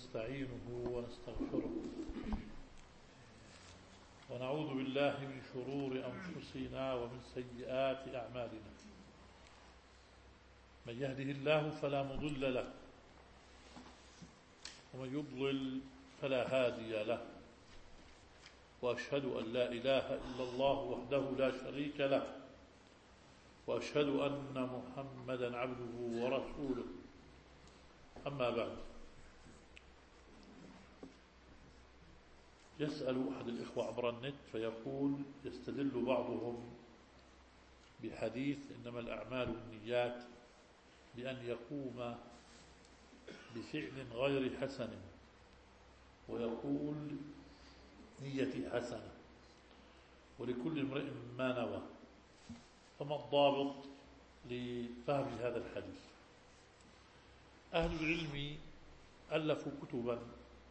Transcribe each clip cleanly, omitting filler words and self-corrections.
ونستعينه ونستغفره ونعوذ بالله من شرور أنفسنا ومن سيئات أعمالنا. من يهده الله فلا مضل له ومن يضلل فلا هادي له، وأشهد أن لا إله إلا الله وحده لا شريك له، وأشهد أن محمدا عبده ورسوله. أما بعد، يسأل أحد الإخوة عبر النت فيقول: يستدل بعضهم بحديث إنما الأعمال بالنيات بأن يقوم بفعل غير حسن، ويقول نيتي حسنة ولكل امرئ ما نوى. فما الضابط لفهم هذا الحديث؟ أهل العلم ألفوا كتبا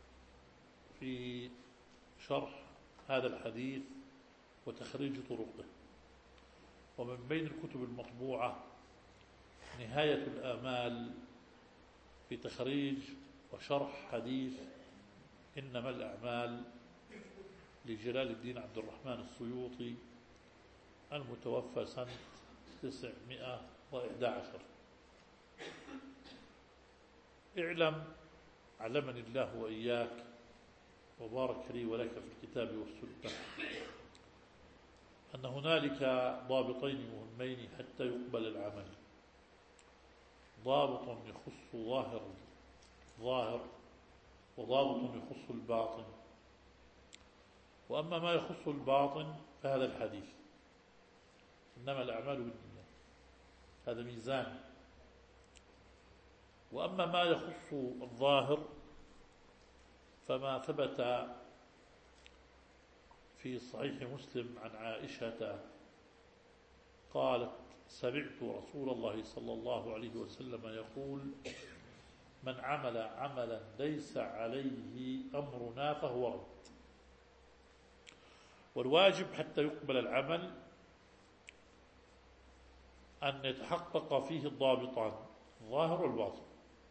في شرح هذا الحديث وتخريج طرقه، ومن بين الكتب المطبوعة نهاية الآمال في تخريج وشرح حديث إنما الأعمال لجلال الدين عبد الرحمن السيوطي المتوفى سنة 911. اعلم علمني الله وإياك وبارك لي ولك في الكتاب والسنة أن هنالك ضابطين مهمين حتى يقبل العمل: ضابط يخص ظاهر وضابط يخص الباطن. وأما ما يخص الباطن فهذا الحديث إنما الأعمال بالنيات، هذا ميزان. وأما ما يخص الظاهر فما ثبت في صحيح مسلم عن عائشة قالت: سمعت رسول الله صلى الله عليه وسلم يقول: من عمل عملا ليس عليه أمرنا فهو رد. والواجب حتى يقبل العمل أن يتحقق فيه الضابطان، الظاهر والباطن.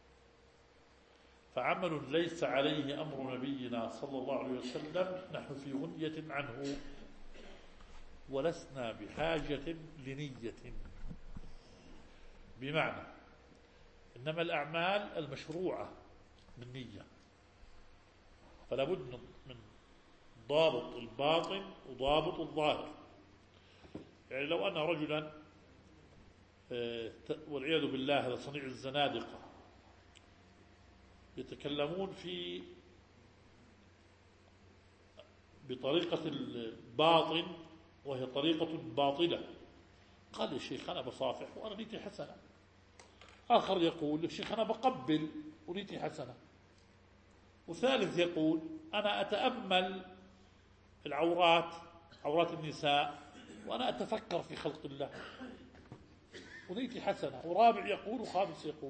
فعمل ليس عليه أمر نبينا صلى الله عليه وسلم نحن في غنية عنه، ولسنا بحاجة لنية. بمعنى إنما الأعمال المشروعة بالنية، فلا بد من ضابط الباطن وضابط الظاهر. يعني لو أن رجلا والعياذ بالله هذا صنيع الزنادقة يتكلمون بطريقة الباطن وهي طريقة باطلة، قال: يا شيخ أنا بصافح وأنا نيتي حسنة. آخر يقول: يا شيخ أنا بقبل ونيتي حسنة. وثالث يقول: أنا أتأمل عورات النساء وأنا أتفكر في خلق الله ونيتي حسنة. ورابع يقول وخامس يقول.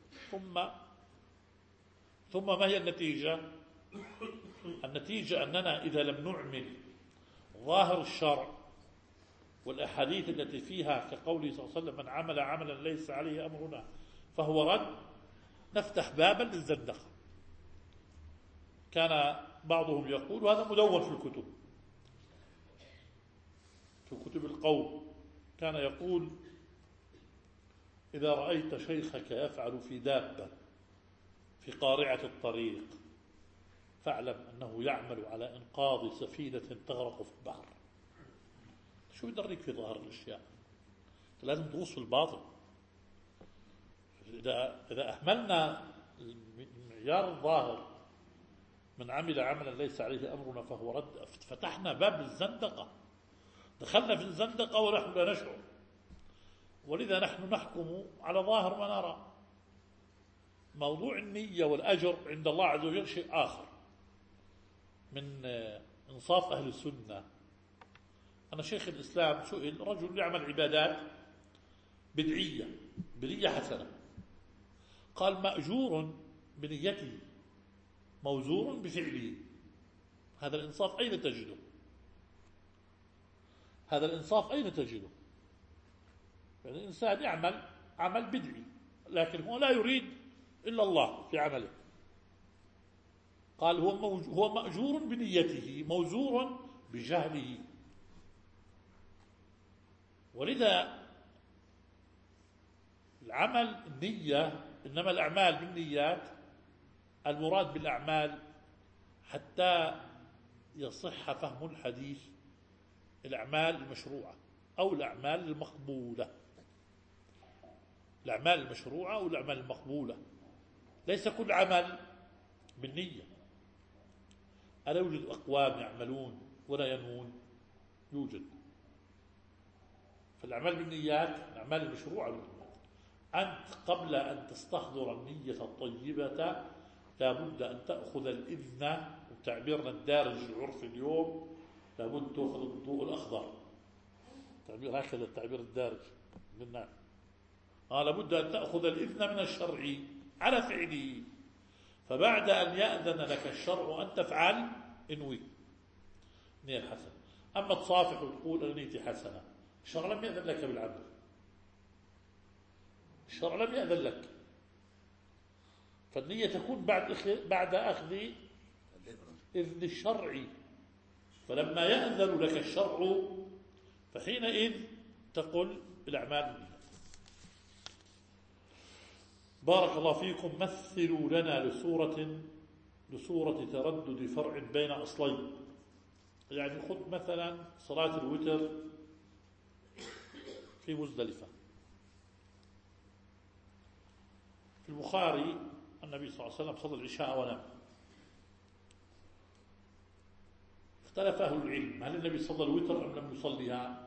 ثم ما هي النتيجة؟ النتيجة أننا إذا لم نعمل ظاهر الشرع والأحاديث التي فيها كقوله صلى الله عليه وسلم: من عمل عملا ليس عليه أمرنا فهو رد، نفتح بابا للزندقة. كان بعضهم يقول، وهذا مدون في كتب القوم، كان يقول: إذا رأيت شيخك يفعل في دابة في قارعة الطريق فاعلم أنه يعمل على إنقاذ سفينة تغرق في البحر. شو يدرك في ظاهر الأشياء؟ لازم تغوص في الباطن. إذا أهملنا المعيار الظاهر: من عمل عملا ليس عليه أمرنا فهو رد، فتحنا باب الزندقة، دخلنا في الزندقة ونحن لا نشعر. ولذا نحن نحكم على ظاهر ما نرى. موضوع النية والأجر عند الله عز وجل شيء آخر. من إنصاف أهل السنة أن شيخ الإسلام سئل: رجل يعمل عبادات بدعية بنية حسنة، قال: مأجور بنيته موزور بفعله. هذا الإنصاف أين تجده؟ هذا الإنصاف أين تجده؟ يعني الإنسان يعمل عمل بدعي لكن هو لا يريد إلا الله في عمله، قال هو مأجور بنيته موزور بجهله. ولذا العمل النية، إنما الأعمال بالنيات، المراد بالأعمال حتى يصح فهم الحديث الأعمال المشروعة أو الأعمال المقبولة. الأعمال المشروعة أو الأعمال المقبولة، ليس كل عمل بالنية. ألا يوجد أقوام يعملون ولا ينوون؟ يوجد. فالأعمال بالنيات الأعمال المشروعة بالنيات. أنت قبل أن تستحضر النية الطيبة لابد أن تأخذ الإذن، وتعبيرنا الدارج العرفي اليوم لابد تأخذ الضوء الأخضر، تعبير هكذا التعبير الدارج للناس. لابد أن تأخذ الإذن من الشرع على فعله، فبعد أن يأذن لك الشرع أن تفعل انوي نية الحسنة. أما تصافح وتقول أنا نيتي حسنة، الشرع لم يأذن لك بالعمل، الشرع لم يأذن لك. فالنية تكون بعد أخذ إذن الشرع، فلما يأذن لك الشرع فحينئذ تقول الأعمال بالنية. بارك الله فيكم. مثلوا لنا لصورة تردد فرع بين أصلين. يعني خذ مثلا صلاة الوتر في مزدلفة. في البخاري النبي صلى الله عليه وسلم صلى العشاء ونام. اختلف أهل العلم هل النبي صلى الوتر أم لم يصليها؟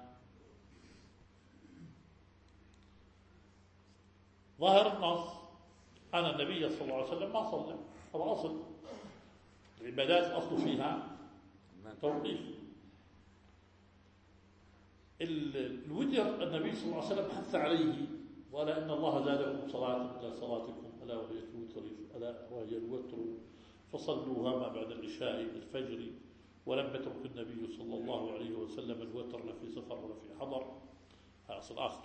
ظاهر النص أن النبي صلى الله عليه وسلم ما صلى. هذا أصل العبادات، الأصل فيها توقيف. الوتر النبي صلى الله عليه وسلم حث عليه، وقال إن الله زادكم صلاة إلى صلاتكم ألا وهي الوتر، ألا وهي الوتر فصلوها ما بعد العشاء الفجر. ولم يترك النبي صلى الله عليه وسلم الوتر لا في سفر ولا في حضر. هذا أصل آخر.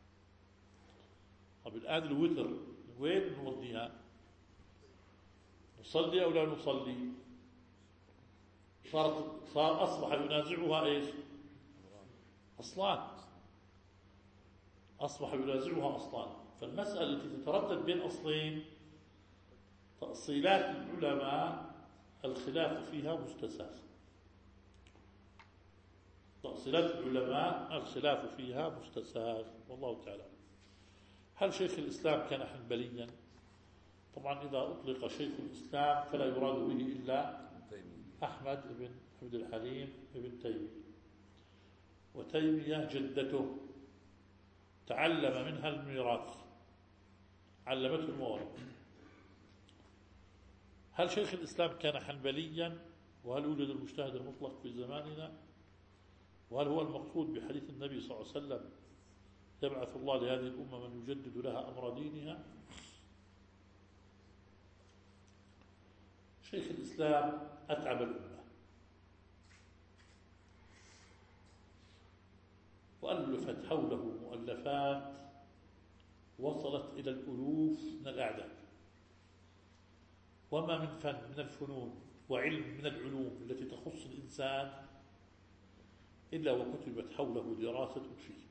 طب الآن الوتر وين نوديها؟ نصلي أو لا نصلي؟ صار أصبح ينازعها إيش؟ أصلان. أصبح ينازعها أصلان. فالمسألة التي تتردد بين أصلين تأصيلات العلماء الخلاف فيها مستساغ. تأصيلات العلماء الخلاف فيها مستساغ، والله تعالى. هل شيخ الإسلام كان حنبليا؟ طبعا إذا أطلق شيخ الإسلام فلا يراد به إلا أحمد بن عبد الحليم بن تيمية. وتيمية جدته تعلم منها الميراث، علمته الموارث. هل شيخ الإسلام كان حنبليا؟ وهل يوجد المجتهد المطلق في زماننا؟ وهل هو المقصود بحديث النبي صلى الله عليه وسلم يبعث الله لهذه الأمة من يجدد لها أمر دينها؟ شيخ الإسلام أتعب الأمة، وألفت حوله مؤلفات وصلت إلى الألوف من الأعداد. وما من فن من الفنون وعلم من العلوم التي تخص الإنسان إلا وكتبت حوله دراسة فيه.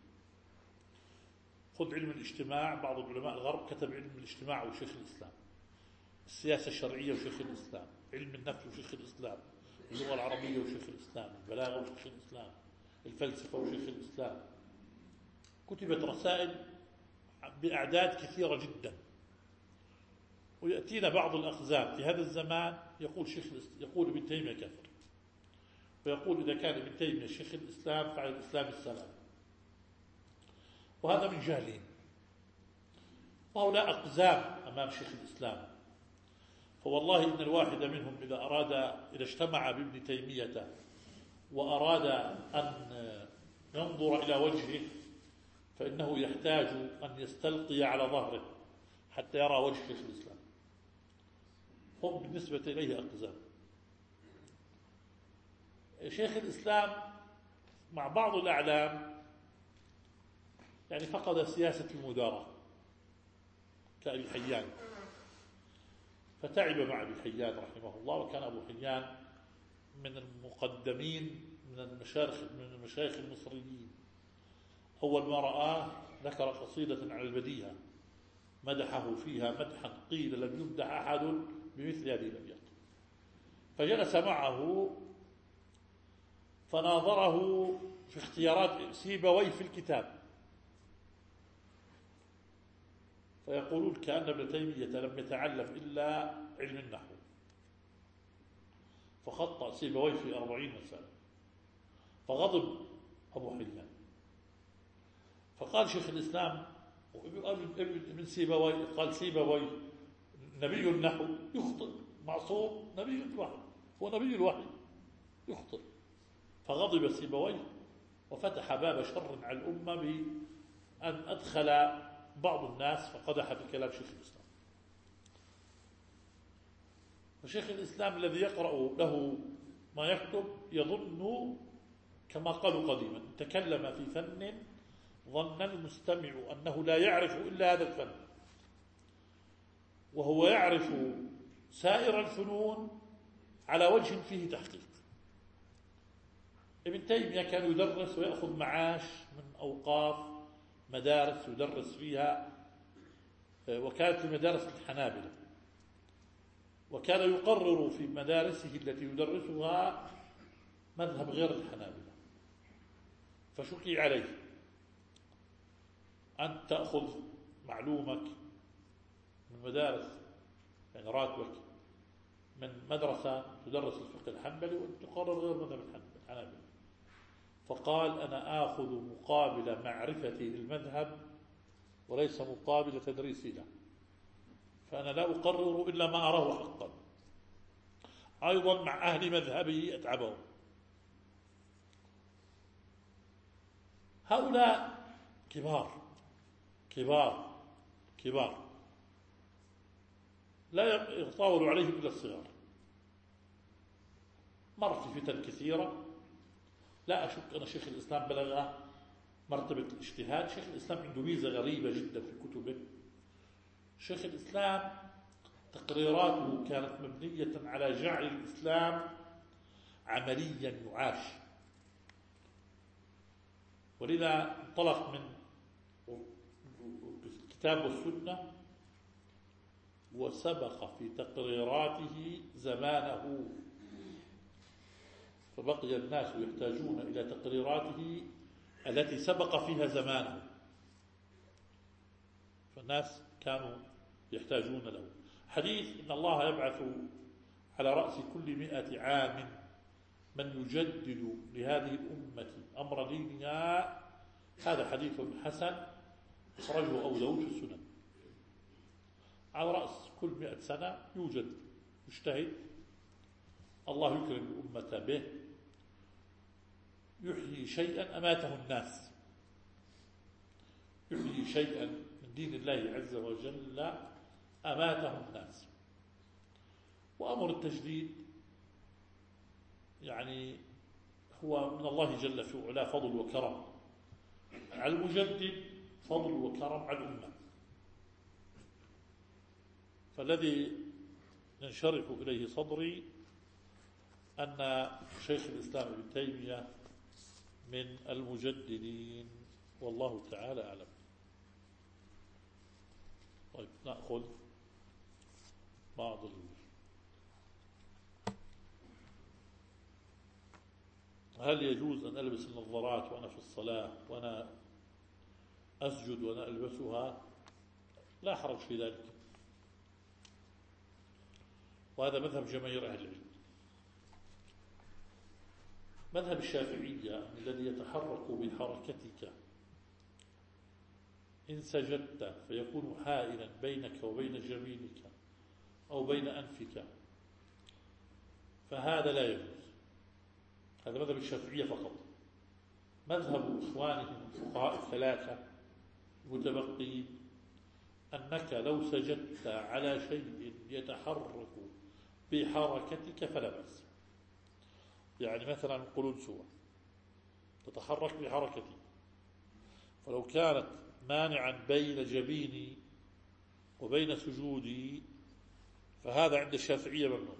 خذ علم الاجتماع، بعض العلماء الغرب كتب علم الاجتماع وشيخ الإسلام، السياسة الشرعية وشيخ الإسلام، علم النفس وشيخ الإسلام، اللغة العربية وشيخ الإسلام، البلاغة وشيخ الإسلام، الفلسفة وشيخ الإسلام. كتبت رسائل بأعداد كثيرة جدا. ويأتينا بعض الأخزاب في هذا الزمان يقول ابن تيمية كفر، ويقول إذا كان ابن تيمية شيخ الإسلام فعلى الإسلام السلام. وهذا من جهلهم، وهؤلاء أقزام أمام شيخ الإسلام. فوالله إن الواحد منهم إذا اجتمع بابن تيمية وأراد أن ينظر إلى وجهه فإنه يحتاج أن يستلقي على ظهره حتى يرى وجه شيخ الإسلام. هم بالنسبة إليه أقزام. شيخ الإسلام مع بعض الأعلام يعني فقد سياسة المداراة كأبي حيان، فتعب مع أبي حيان رحمه الله. وكان أبو حيان من المقدمين من المشايخ المصريين. أول ما رآه ذكر قصيدة على البديهة مدحه فيها مدحا قيل لم يمدح أحد بمثل هذه الأبيات. فجلس معه فناظره في اختيارات سيبويه في الكتاب، فيقولون كأن ابن تيمية لم يتعلم إلا علم النحو، فخطأ سيبويه في 40 مسألة، فغضب أبو حيان، فقال شيخ الإسلام ابن سيبويه، قال سيبويه نبي النحو يخطئ، معصوم نبي الوحي، هو نبي الوحي يخطئ. فغضب سيبويه وفتح باب شر على الأمة بأن أدخل بعض الناس فقدح في كلام شيخ الإسلام. فشيخ الإسلام الذي يقرأ له ما يكتب يظن كما قالوا قديما تكلم في فن ظن المستمع أنه لا يعرف إلا هذا الفن، وهو يعرف سائر الفنون على وجه فيه تحقيق. ابن تيمية كان يدرس ويأخذ معاش من أوقاف مدارس يدرس فيها، وكانت المدارس الحنابلة، وكان يقرر في مدارسه التي يدرسها مذهب غير الحنابلة. فشكي عليه أن تأخذ معلومك من مدارس، يعني راتبك من مدرسة تدرس الفقه الحنبلي وتقرر غير مذهب الحنابلة. فقال أنا آخذ مقابل معرفتي للمذهب وليس مقابل تدريسي له، فأنا لا أقرر إلا ما أراه حقا. أيضا مع أهل مذهبه أتعبهم. هؤلاء كبار لا يطاول عليهم إلا الصغار. مر في فتن كثيرة، لا أشك أن شيخ الإسلام بلغ مرتبة الاجتهاد. شيخ الإسلام عنده ميزة غريبة جدا في كتبه. شيخ الإسلام تقريراته كانت مبنية على جعل الإسلام عمليا يعاش، ولذا انطلق من الكتاب والسنة وسبق في تقريراته زمانه، فبقي الناس يحتاجون إلى تقريراته التي سبق فيها زمانه، فالناس كانوا يحتاجون له. حديث إن الله يبعث على رأس كل 100 عام من يجدد لهذه الأمة أمر دينها، هذا حديث حسن أخرجه أبو داود في السنن. على رأس كل 100 سنة يوجد مجتهد الله يكرم الأمة به يحيي شيئا أماته الناس، يحيي شيئا من دين الله عز وجل أماته الناس. وأمر التجديد يعني هو من الله جل في علاه فضل وكرم على المجدد، فضل وكرم على الأمة. فالذي ينشرح إليه صدري أن شيخ الإسلام ابن تيمية من المجددين، والله تعالى أعلم. طيب نأخذ بعض هل يجوز أن ألبس النظارات وأنا في الصلاة وأنا أسجد وأنا ألبسها؟ لا حرج في ذلك، وهذا مذهب جماهير أهل العلم. مذهب الشافعية الذي يتحرك بحركتك إن سجدت فيكون حائلا بينك وبين جبينك أو بين أنفك، فهذا لا يجوز. هذا مذهب الشافعية فقط. مذهب إخوانهم الفقهاء الثلاثة المتبقين أنك لو سجدت على شيء يتحرك بحركتك فلا بأس. يعني مثلا القلنسوة تتحرك بحركتي، فلو كانت مانعا بين جبيني وبين سجودي فهذا عند الشافعية ممنوع.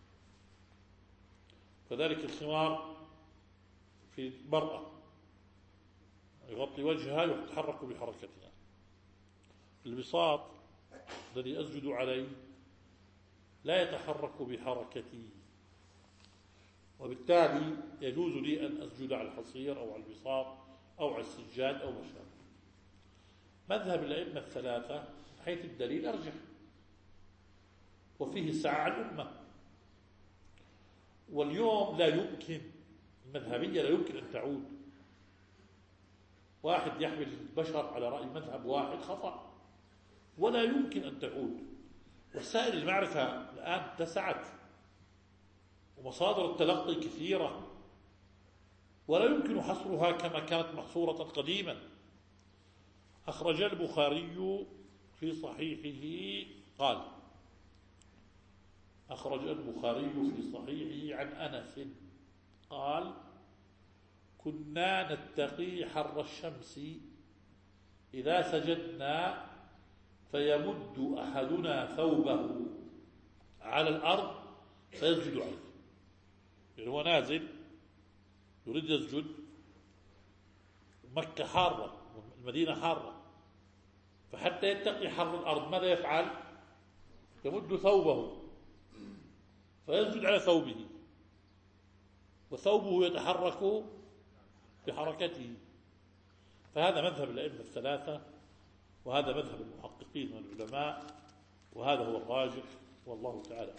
كذلك الخمار في المرأة يغطي وجهها ويتحرك بحركتها. البساط الذي أسجد عليه لا يتحرك بحركتي، وبالتالي يجوز لي أن أسجد على الحصير أو على البساط أو على السجاد أو ما شابه. مذهب الأئمة الثلاثة حيث الدليل أرجح، وفيه سعة الأمة. واليوم لا يمكن، المذهبية لا يمكن أن تعود. واحد يحمل البشر على رأي مذهب واحد خطأ، ولا يمكن أن تعود. وسائل المعرفة الآن اتسعت، ومصادر التلقي كثيرة، ولا يمكن حصرها كما كانت محصورة قديما. أخرج البخاري في صحيحه قال: أخرج البخاري في صحيحه عن أنس قال: كنا نتقي حر الشمس إذا سجدنا فيمد أحدنا ثوبه على الأرض فيسجد عليه. يعني هو نازل يريد يسجد، مكة حارة، المدينة حارة، فحتى يتقي حر الأرض ماذا يفعل؟ يمد ثوبه فيسجد على ثوبه، وثوبه يتحرك بحركته. فهذا مذهب الأئمة الثلاثة، وهذا مذهب المحققين من العلماء، وهذا هو الراجح والله تعالى.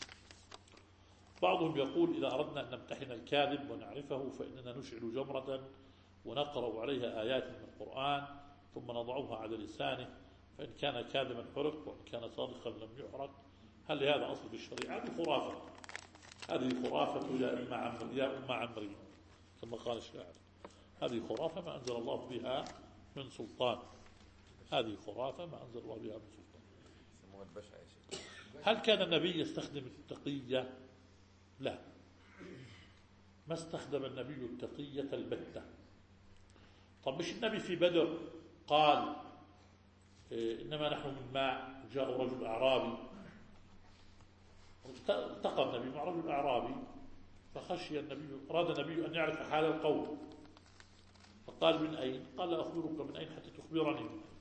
بعضهم يقول: إذا أردنا أن نمتحن الكاذب ونعرفه فإننا نشعل جمرة ونقرأ عليها آيات من القرآن ثم نضعها على لسانه، فإن كان كاذبا حرق وإن كان صادقا لم يحرق. هل هذا أصل في الشريعة؟ هذه خرافة، هذه خرافة يا أم عمري كما قال الشاعر. هذه خرافة ما أنزل الله بها من سلطان، هذه خرافة ما أنزل الله بها من سلطان. هل كان النبي يستخدم التقية؟ لا، ما استخدم النبي التقية البتة. طب مش النبي في بدر قال: إنما نحن من ماء، جاء رجل أعرابي، التقى النبي مع رجل أعرابي فخشي النبي، أراد النبي أن يعرف حال القوم، فقال: من أين؟ قال: أخبرك من أين حتى تخبرني من أين.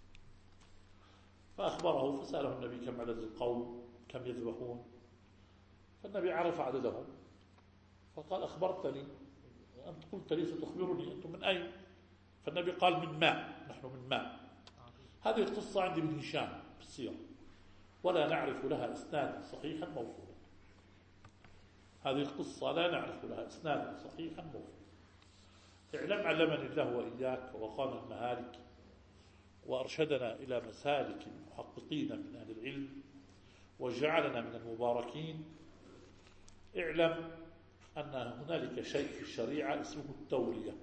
فأخبره، فسأله النبي: كم عدد القوم؟ كم يذبحون؟ فالنبي عرف عددهم، فقال: أخبرتني، أنت قلت لي ستخبرني، أنتم من أين؟ فالنبي قال: من ماء، نحن من ماء. هذه القصة عندي من هشام في السيرة، ولا نعرف لها إسنادا صحيحا موصولا. هذه القصة لا نعرف لها إسنادا صحيحا موصولا. اعلم علمني الله وإياك ووقانا المهالك، وأرشدنا إلى مسالك المحققين من أهل العلم، وجعلنا من المباركين. اعلم أن هنالك شيء في الشريعة اسمه التورية،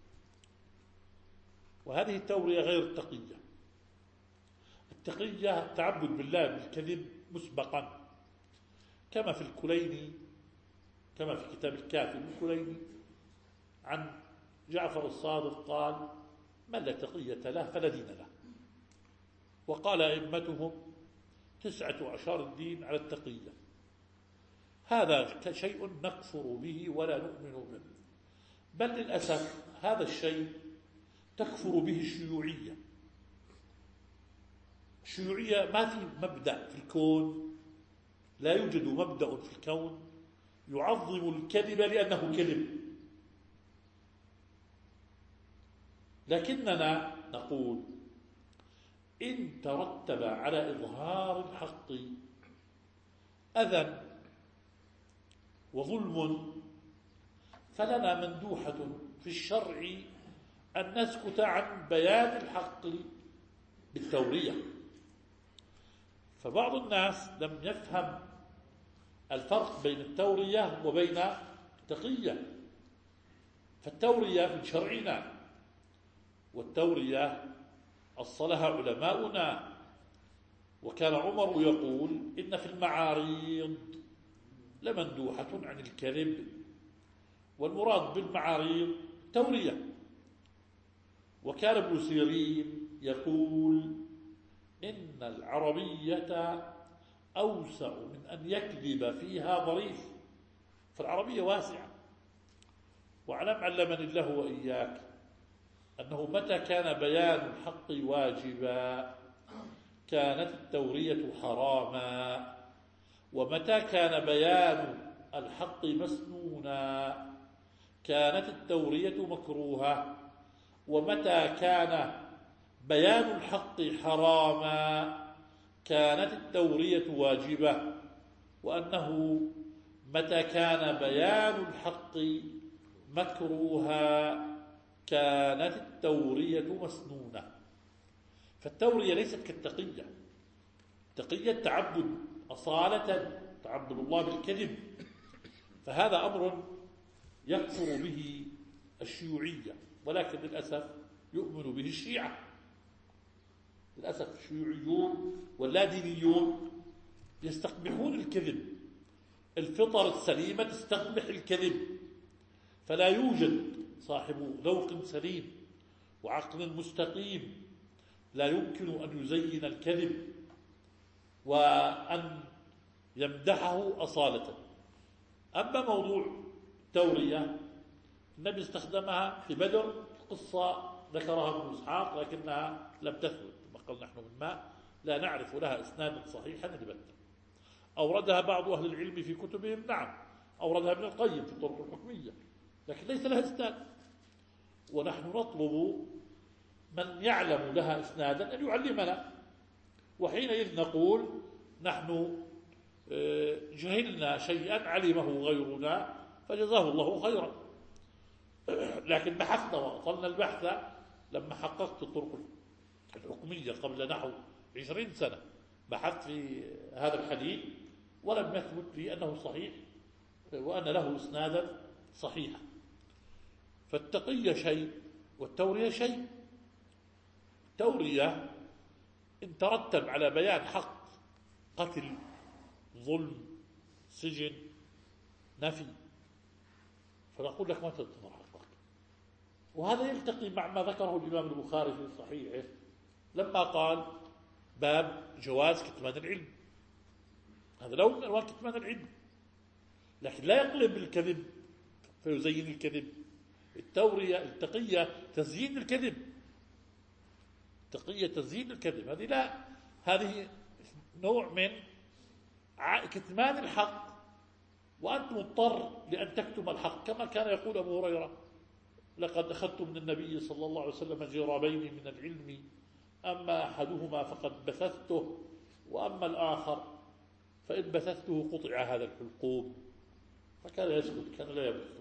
وهذه التورية غير التقية. التقية تعبد بالله بالكذب مسبقا، كما في الكليني، كما في كتاب الكافي الكليني عن جعفر الصادق قال: من لا تقية له فلا دين له. وقال أئمتهم: 19 الدين على التقية. هذا شيء نكفر به ولا نؤمن به، بل للأسف هذا الشيء تكفر به الشيوعية. الشيوعية ما في مبدأ في الكون، لا يوجد مبدأ في الكون يعظم الكذب لأنه كذب. لكننا نقول: إن ترتب على إظهار الحق أذى وظلم فلنا مندوحة في الشرع أن نسكت عن بيان الحق بالتورية. فبعض الناس لم يفهم الفرق بين التورية وبين التقية. فالتورية من شرعنا، والتورية أصلها علماؤنا. وكان عمر يقول: إن في المعاريض لمندوحة عن الكذب، والمراد بالمعاريض تورية. وكان ابن سيرين يقول: إن العربية أوسع من أن يكذب فيها ظريف. فالعربية واسعة. واعلم علمني الله وإياك أنه متى كان بيان الحق واجبا كانت التورية حراما، ومتى كان بيان الحق مسنونا كانت التورية مكروهة، ومتى كان بيان الحق حراما كانت التورية واجبة، وأنه متى كان بيان الحق مكروها كانت التورية مسنونة. فالتورية ليست كالتقية. التقية تعبد أصالة، تعبد الله بالكذب، فهذا أمر يكفر به الشيوعية، ولكن للأسف يؤمن به الشيعة. للأسف الشيوعيون واللادينيون يستقبحون الكذب. الفطر السليمة تستقبح الكذب، فلا يوجد صاحب ذوق سليم وعقل مستقيم لا يمكن أن يزين الكذب وأن يمدحه أصالة. أما موضوع التورية النبي استخدمها في بدر، قصة ذكرها ابن إسحاق لكنها لم تثبت، قال نحن من ماء لا نعرف لها إسنادا صحيحا البتة. أوردها بعض أهل العلم في كتبهم، نعم أوردها ابن القيم في الطرق الحكمية، لكن ليس لها إسناد. ونحن نطلب من يعلم لها إسنادا أن يعلمنا، وحينئذ نقول نحن جهلنا شيئا علمه غيرنا فجزاه الله خيرا. لكن بحثنا وأطلنا البحث. لما حققت الطرق الحكمية قبل نحو 20 سنة بحثت في هذا الحديث ولم يثبت لي أنه صحيح وأن له إسنادا صحيحا. فالتقية شيء والتورية شيء. التورية إن ترتب على بيان حق، قتل، ظلم، سجن، نفي، فنقول لك ما تنتظر حقك. وهذا يلتقي مع ما ذكره الإمام البخاري في صحيحه لما قال باب جواز كتمان العلم. هذا لون من ألوان كتمان العلم، لكن لا يقلب الكذب فيزين الكذب. التورية التقية تزيين الكذب، التقية تزيين الكذب، هذه لا، هذه نوع من كتمان الحق، وأنت مضطر لأن تكتم الحق، كما كان يقول أبو هريرة: لقد أخذت من النبي صلى الله عليه وسلم جرابين من العلم، أما أحدهما فقد بثثته، وأما الآخر فإن بثثته قطع هذا الحلقوم. فكان يسكت، كان لا يبث.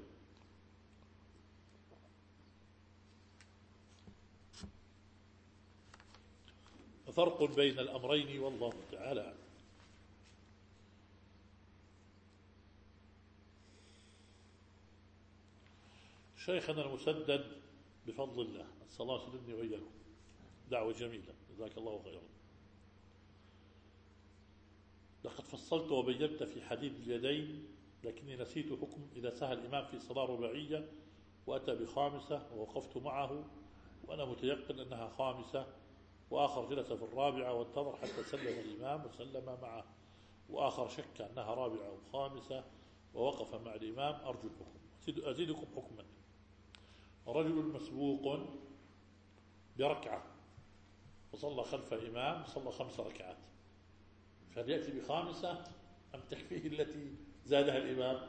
فرق بين الأمرين والله تعالى أعلم. شيخنا المسدد بفضل الله، نسأل الله يسلمني وإياكم، دعوة جميلة، جزاك الله خيرا. لقد فصلت وبينت في حديد اليدين، لكني نسيت حكم إذا سهى الإمام في صلاة رباعية وأتى بخامسة ووقفت معه وأنا متيقن أنها خامسة، وآخر جلس في الرابعة وانتظر حتى سلم الإمام وسلم معه، وآخر شك أنها رابعة أو خامسة ووقف مع الإمام. أرجو الحكم. أزيدكم حكما: رجل مسبوق بركعة وصلى خلف إمام صلى 5 ركعات، فهل يأتي بخامسة أم تكفيه التي زادها الإمام؟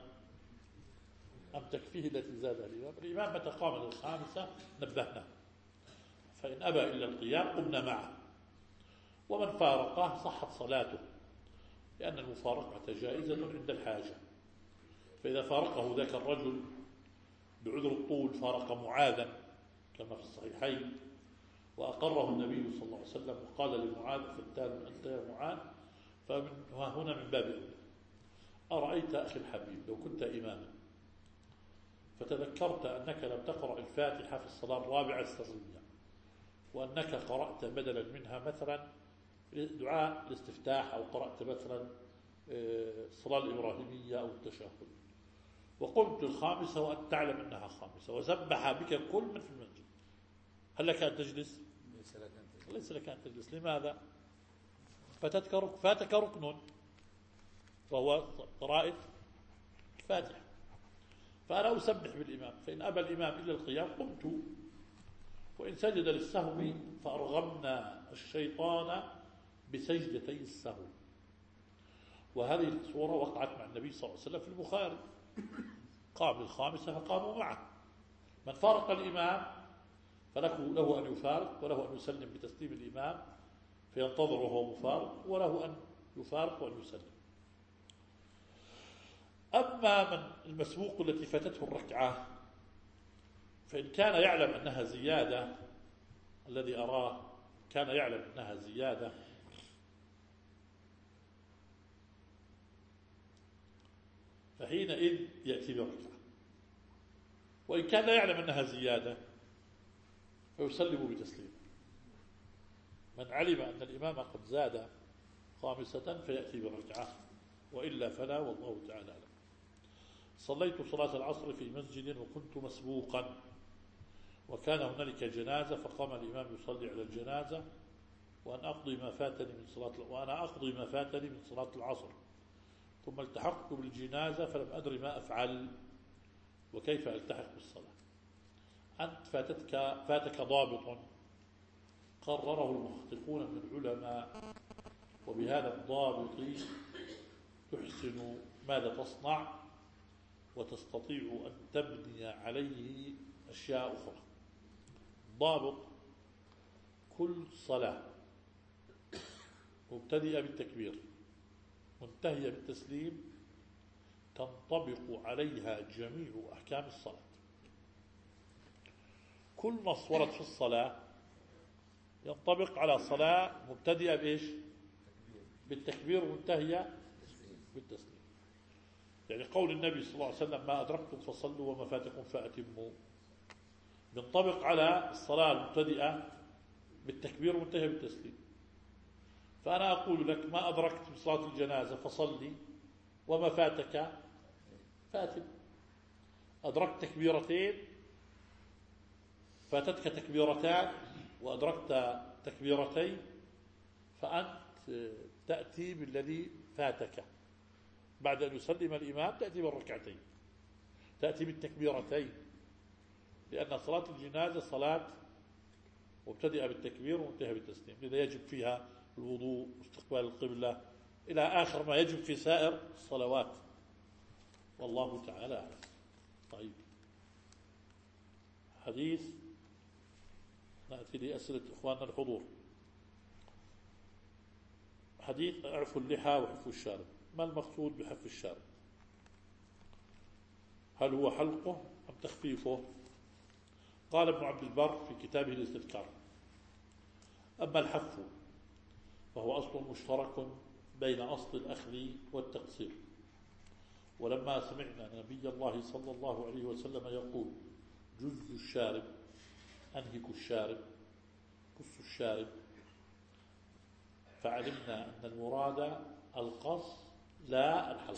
الإمام متى قام للخامسة نبهنا، فإن أبى إلا القيام قمنا معه، ومن فارقه صحت صلاته، لأن المفارقة جائزة عند الحاجة. فإذا فارقه ذاك الرجل بعذر الطول، فارق معاذا كما في الصحيحين، وأقره النبي صلى الله عليه وسلم وقال لمعاذ: فتان أنت يا معاذ، فهنا من باب أولى. أرأيت أخي الحبيب لو كنت إماما فتذكرت أنك لم تقرأ الفاتحة في الصلاة الرابعة السرية، وأنك قرأت بدلا منها مثلا دعاء الاستفتاح، أو قرأت مثلا الصلاة الإبراهيمية أو التشهد، وقمت الخامسة وأنت تعلم أنها خامسة، وسبح بك كل من في المسجد، هل لك أن تجلس؟ ليس لك أن تجلس. لماذا؟ فاتك ركن. وهو قراءة الفاتحة. فأنا أسبح بالإمام، فإن أبى الإمام إلا القيام قمت، وإن سجد للسهو فأرغمنا الشيطان بسجدتي السهو. وهذه الصورة وقعت مع النبي صلى الله عليه وسلم في البخاري، قام للخامسة فقاموا معه. من فارق الإمام فله أن يفارق، وله أن يسلم بتسليم الإمام فينتظر وهو مفارق، وله أن يفارق وأن يسلم. أما من المسبوق التي فاتته الركعة، فإن كان يعلم أنها زيادة، الذي أراه كان يعلم أنها زيادة، فحينئذ يأتي بركعة. وإن كان لا يعلم أنها زيادة فيسلم بتسليم. من علم أن الإمام قد زاد خامسة فيأتي بركعة، وإلا فلا، والله تعالى أعلم. صليت صلاة العصر في مسجد وكنت مسبوقا، وكان هنالك جنازة، فقام الإمام يصلي على الجنازة وأنا أقضي ما فاتني من صلاة العصر، ثم التحقت بالجنازة فلم أدر ما أفعل وكيف ألتحق بالصلاة. أنت فاتك ضابط قرره المحققون من العلماء، وبهذا الضابط تحسن ماذا تصنع وتستطيع أن تبني عليه أشياء أخرى. ضابط: كل صلاة مبتدئة بالتكبير منتهية بالتسليم تنطبق عليها جميع أحكام الصلاة. كل نص ورد في الصلاة ينطبق على صلاة مبتدئة بإيش؟ بالتكبير ومنتهية بالتسليم. يعني قول النبي صلى الله عليه وسلم: ما أدركتم فصلوا وما فاتكم فأتموا، ينطبق على الصلاة المبتدئة بالتكبير ومنتهية بالتسليم. فأنا أقول لك: ما أدركت في صلاة الجنازة فصلي، وما فاتك فاتم. أدركت تكبيرتين، فاتتك تكبيرتان، وأدركت تكبيرتين، فأنت تأتي بالذي فاتك. بعد أن يسلم الإمام تأتي بالركعتين، تأتي بالتكبيرتين، لأن صلاة الجنازة صلاة مبتدئة بالتكبير ومنتهى بالتسليم، لذا يجب فيها الوضوء واستقبال القبلة إلى آخر ما يجب في سائر الصلوات، والله تعالى أعلم. طيب، حديث، نأتي لأسئلة إخواننا الحضور. حديث اعفوا اللحى وحفوا الشارب. ما المقصود بحف الشارب؟ هل هو حلقه أم تخفيفه؟ قال ابن عبد البر في كتابه الاستذكار: أما الحف فهو أصل مشترك بين أصل الأخذ والتقصير، ولما سمعنا نبي الله صلى الله عليه وسلم يقول: جز الشارب، أنهك الشارب، قص الشارب، فعلمنا أن المراد القص لا الحلق.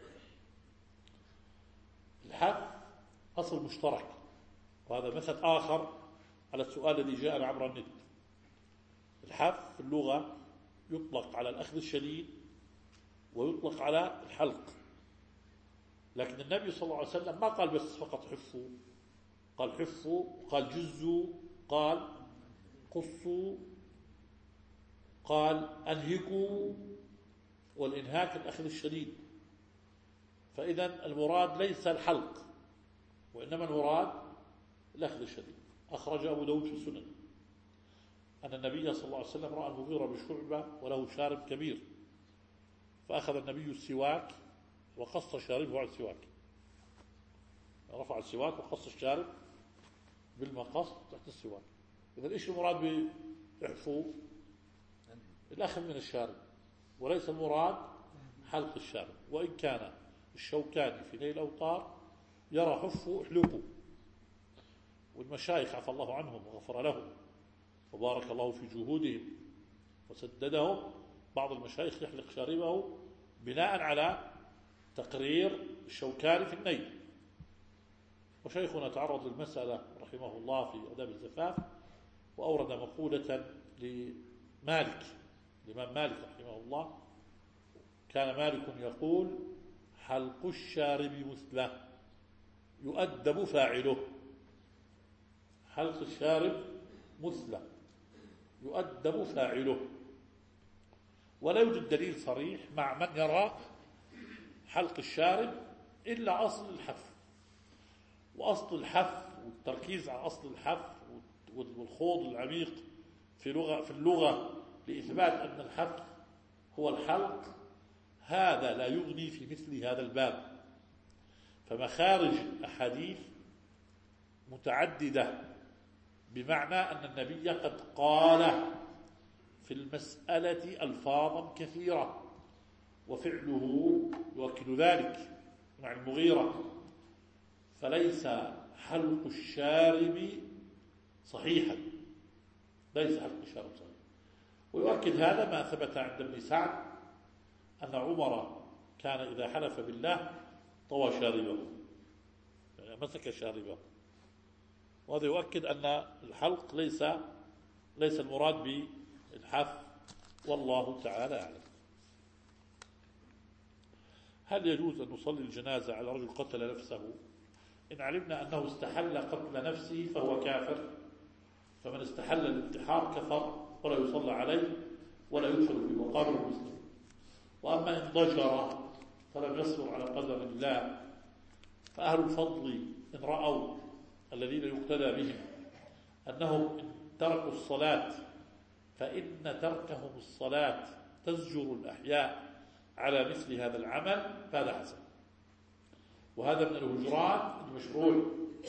الحف أصل مشترك، وهذا مثل آخر على السؤال الذي جاءنا عبر النت. الحف في اللغة يطلق على الأخذ الشديد ويطلق على الحلق، لكن النبي صلى الله عليه وسلم ما قال بس فقط حفوا، قال حفوا، قال جزوا، قال قصوا، قال أنهكوا، والإنهاك الأخذ الشديد. فإذا المراد ليس الحلق، وإنما المراد الأخذ الشديد. أخرج أبو داود في السنن أن النبي صلى الله عليه وسلم رأى المغيرة بشعبة وله شارب كبير، فأخذ النبي السواك وقص شاربه على السواك، رفع السواك وقص الشارب بالمقص تحت السواك. إذا إيش المراد بإعفو؟ الأخذ من الشارب، وليس المراد حلق الشارب. وإن كان الشوكاني في نيل الأوطار يرى حفوا احلقوا، والمشايخ عفى الله عنهم وغفر لهم وبارك الله في جهودهم وسددهم، بعض المشايخ يحلق شاربه بناء على تقرير الشوكاني في النيل. وشيخنا تعرض للمسألة رحمه الله في آداب الزفاف، وأورد مقولة لمالك، الإمام مالك رحمه الله، كان مالك يقول: حلق الشارب مثله يؤدب فاعله. حلق الشارب مثله يؤدب فاعله. ولا يوجد دليل صريح مع من يرى حلق الشارب إلا أصل الحف. وأصل الحف والتركيز على أصل الحف والخوض العميق في اللغة لإثبات أن الحف هو الحلق، هذا لا يغني في مثل هذا الباب. فمخارج الأحاديث متعددة، بمعنى أن النبي قد قال في المسألة ألفاظا كثيرة، وفعله يؤكد ذلك مع المغيرة. فليس حلق الشارب صحيحا، ليس حلق الشارب صحيحا. ويؤكد هذا ما ثبت عند ابن سعد أن عمر كان إذا حلف بالله طوى شاربه، يعني مسك شاربه. وهذا يؤكد أن الحلق ليس المراد بالحف، والله تعالى أعلم. هل يجوز أن نصلي الجنازة على رجل قتل نفسه؟ إن علمنا أنه استحل قتل نفسه فهو كافر، فمن استحل الانتحار كفر ولا يصلى عليه ولا يدخل في مقابر المسلم. وأما إن ضجر فلم يصبر على قدر الله، فأهل الفضل إن رأوا الذين يقتدى بهم أنهم إن تركوا الصلاة فإن تركهم الصلاة تزجر الأحياء على مثل هذا العمل، فهذا حسن. وهذا من الهجران المشروع.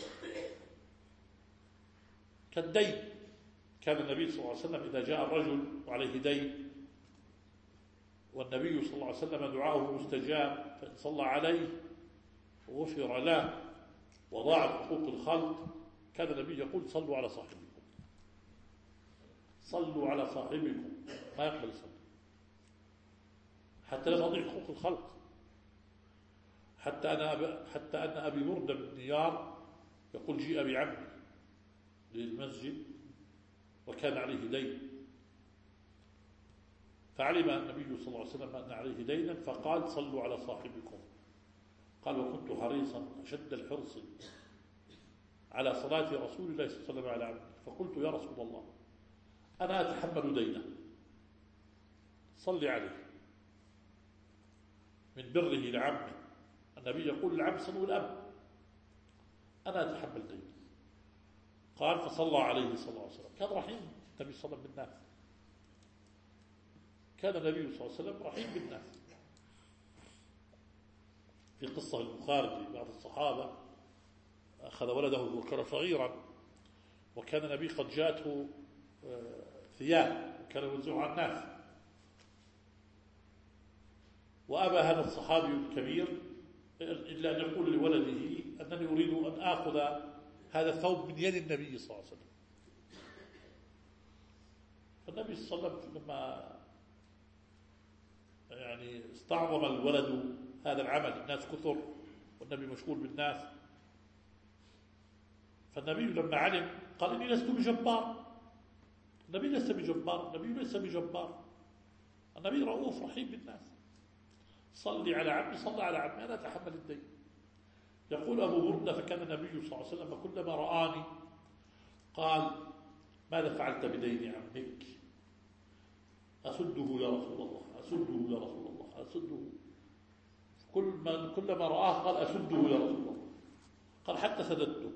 كالدين، كان النبي صلى الله عليه وسلم إذا جاء الرجل وعليه دين والنبي صلى الله عليه وسلم دعاؤه مستجاب، فإن صلى عليه غفر له وضاعت حقوق الخلق، كان النبي يقول: صلوا على صاحبكم، صلوا على صاحبكم. ما يقبل الصلاة حتى لا تضيع حقوق الخلق. حتى أن أبي بردة بن نيار يقول: جيء بعمي للمسجد وكان عليه دين، فعلم النبي صلى الله عليه وسلم أن عليه دينا فقال: صلوا على صاحبكم. قال: وكنت حريصا أشد الحرص على صلاة رسول الله صلى الله عليه وسلم على عمي، فقلت: يا رسول الله، أنا أتحمل دينه، صلي عليه من بره لعمه. النبي يقول للعم: صلوا الأب، أنا أتحمل دينه. قال: فصلى عليه صلى الله عليه وسلم. كان رحيم النبي صلى الله عليه وسلم بالناس، كان النبي صلى الله عليه وسلم رحيم بالناس. في قصة البخاري بعض الصحابة أخذ ولده وكان صغيرا، وكان النبي قد جاءته ثياب وكان يوزعها على الناس، وأبى هذا الصحابي الكبير إلا أن يقول لولده: أنني أريد أن آخذ هذا الثوب من يد النبي صلى الله عليه وسلم. فالنبي صلى الله عليه وسلم لما يعني استعظم الولد هذا العمل، الناس كثر والنبي مشغول بالناس، فالنبي لما علم قال: إني لست بجبار. النبي ليس بجبار، النبي ليس بجبار، النبي رؤوف رحيم بالناس. صلي على عمي، صلى على عمي، أنا أتحمل الدين. يقول أبو بردة: فكان النبي صلى الله عليه وسلم كلما رآني قال: ماذا فعلت بدين عمك؟ أسده يا رسول الله، أسده يا رسول الله، أسده. كلما رآه قال: أسده يا رسول الله. قال: حتى سددته.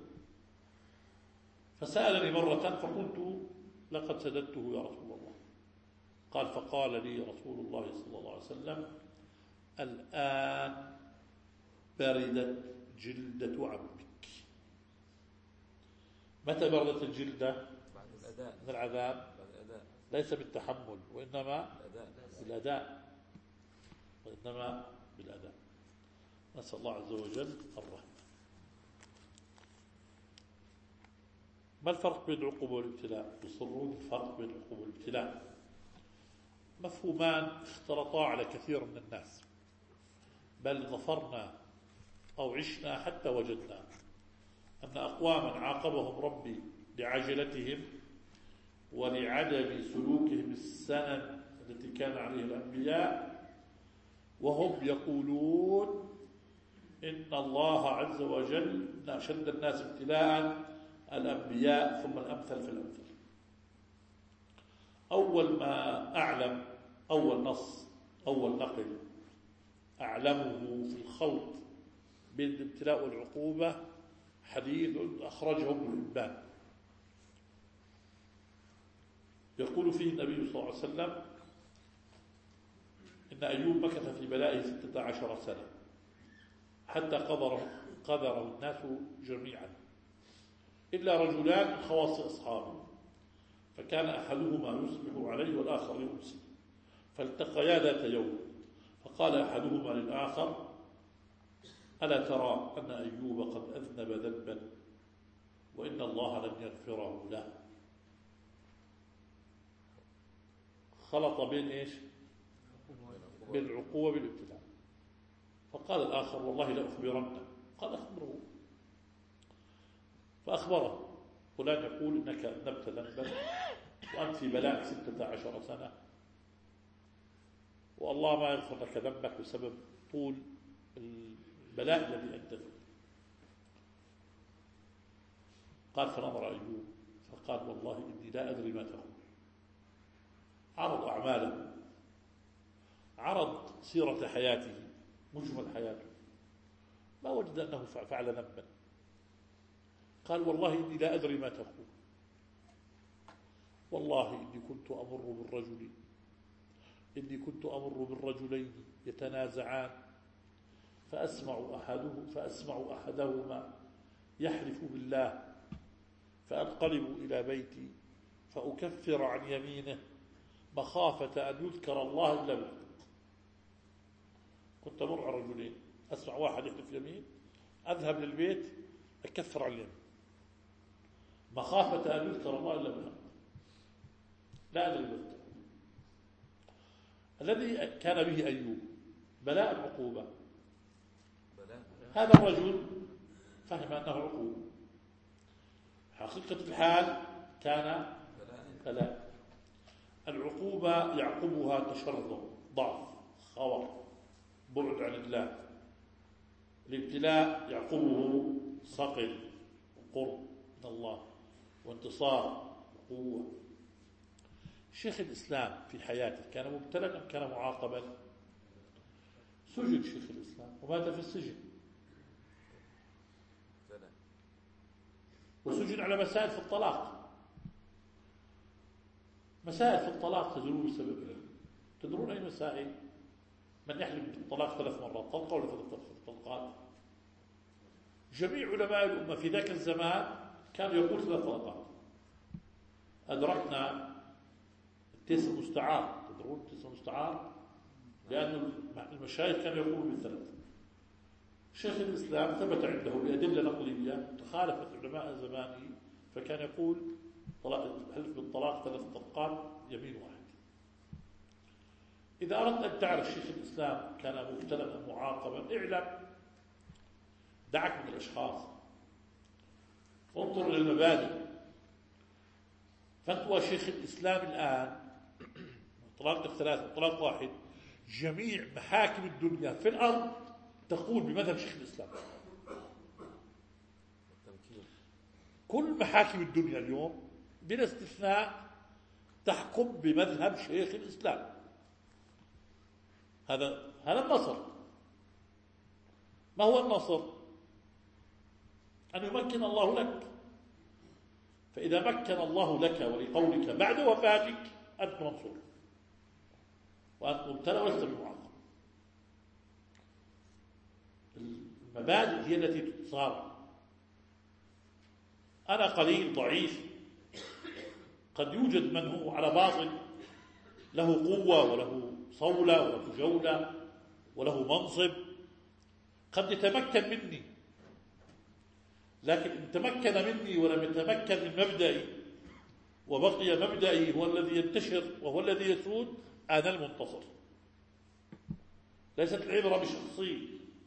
فسألني مرة فقلت: لقد سددته يا رسول الله. قال: فقال لي رسول الله صلى الله عليه وسلم: الآن بردت جلدة عمك. متى بردت الجلدة؟ بعد الأداء، من العذاب، ليس بالتحمل وإنما بالأداء، وإنما بالأداء. نسأل الله عز وجل الرحمة. ما الفرق بين العقوبة والابتلاء؟ يصرون الفرق بين العقوبة والابتلاء. مفهومان اختلطا على كثير من الناس، بل ظفرنا أو عشنا حتى وجدنا أن أقواما عاقبهم ربي لعجلتهم ولعدم سلوكهم السنن التي كان عليه الأنبياء، وهم يقولون إن الله عز وجل إن أشد الناس ابتلاء الأنبياء ثم الأمثل في الأمثل. أول ما أعلم، أول نص، أول نقل أعلمه في الخلط بين الابتلاء والعقوبة حديث أخرجه ابن حبان، يقول فيه النبي صلى الله عليه وسلم إن أيوب مكث في بلائه 16 سنة حتى قدره الناس جميعا إلا رجلان من خواص أصحابه، فكان أحدهما يصبح عليه والآخر يمسي، فالتقيا ذات يوم، فقال أحدهما للآخر ألا ترى أن أيوب قد أذنب ذنبا وإن الله لم يغفره له؟ خلط بين إيش؟ بين العقوبة بالابتلاء. فقال الآخر والله لأخبرنه. قال أخبره، فأخبره فلان يقول إنك أذنبت ذنبا وأنت في بلاء 16 سنة والله ما يغفر لك ذنبك بسبب طول البلاء الذي أنت فيه. قال فنظر أيوب فقال والله إني لا أدري ما تقول. عرض أعماله، عرض سيرة حياته، مجمل حياته، ما وجد أنه فعل ذنبا. قال والله إني لا أدري ما تقول، والله إني كنت أمر بالرجلين يتنازعان فأسمع أحدهما يحلف بالله فأنقلب إلى بيتي فأكفر عن يمينه مخافة أن يذكر الله إلا بالحق. كنت أمر على رجلين، أسمع واحد يحلف يمين، أذهب للبيت أكفر عن اليمين مخافة أن يذكر الله إلا بالحق. لا أدري بالحق. الذي كان به أيوب بلاء العقوبة، هذا الرجل فهم أنه عقوبة، حقيقة الحال كان بلاء. العقوبة يعقبها تشرذم، ضعف، خوف، بعد عن الله. الابتلاء يعقبه صقل وقرب من الله وانتصار وقوة. شيخ الإسلام في حياته كان مبتلى أم كان معاقبا؟ سجن شيخ الإسلام ومات في السجن، وسجن على مسائل في الطلاق، مسائل في الطلاق تدرون بسببها. تدرون أي مسائل؟ من يحلف بالطلاق 3 مرات طلقة ولا 3 طلقات؟ جميع علماء الأمة في ذاك الزمان كانوا يقول 3 طلقات. أدركنا التيس المستعار، تدرون التيس المستعار؟ لأن المشايخ كانوا يقولوا بالثلاث. شيخ الإسلام ثبت عنده بأدلة نقلية تخالفت علماء زمانه، فكان يقول حلف بالطلاق 3 طلقات يمين واحد. إذا أردت أن تعرف شيخ الإسلام كان مبتلى أم معاقبا، اعلم، دعك من الأشخاص، انظر إلى المبادئ. فتوى شيخ الإسلام الآن طلاق 3 طلاق واحد، جميع محاكم الدنيا في الأرض تقول بمذهب شيخ الإسلام. كل محاكم الدنيا اليوم بلا استثناء تحكم بمذهب شيخ الإسلام. هذا النصر. ما هو النصر؟ أن يمكن الله لك. فإذا مكن الله لك ولقولك بعد وفاتك أنت منصور وأنت مبتلى ولست بمعاقب. المبادئ هي التي تتصارع. أنا قليل ضعيف، قد يوجد من هو على باطل له قوة وله صولة وله جولة وله منصب، قد يتمكن مني، لكن إن تمكن مني ولم يتمكن من مبدئي وبقي مبدئي هو الذي ينتشر وهو الذي يسود، أنا المنتصر. ليست العبرة بشخصي،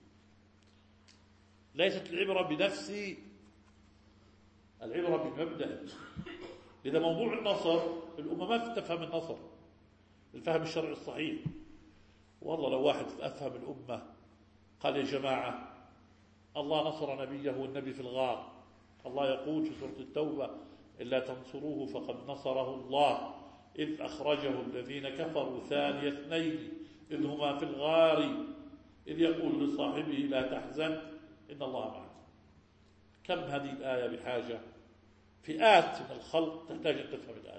ليست العبرة بنفسي، العبرة بمبدأ. لذا موضوع النصر الأمة ما تفهم النصر الفهم الشرعي الصحيح. والله لو واحد أفهم الأمة قال يا جماعة الله نصر نبيه والنبي في الغار، الله يقول في سورة التوبة إلا تنصروه فقد نصره الله إذ أخرجه الذين كفروا ثاني اثنين إذ هما في الغار إذ يقول لصاحبه لا تحزن إن الله معنا. كم هذه الآية بحاجة، فئات من الخلق تحتاج أن تفهم الآية.